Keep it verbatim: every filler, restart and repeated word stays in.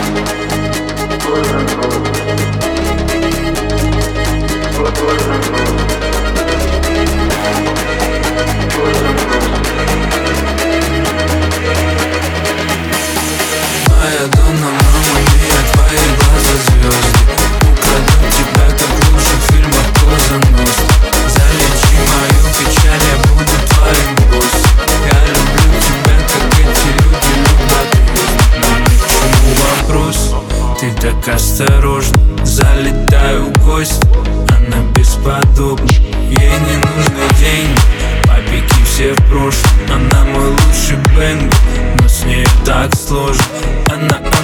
Моя Дона, мама мия, твои глаза звезды. Украду тебя, как в лучших фильмах Коза Ностра. Залечи мою печаль, я буду твоим боссом. Я люблю тебя, как эти люди любят звезды. Но ни к чему вопрос, ты так осторожна. Залетаю в гости, она бесподобна. Ей не нужны деньги, папики все в прошлом. Она мой лучший бэнг, но с ней так сложно. Она, она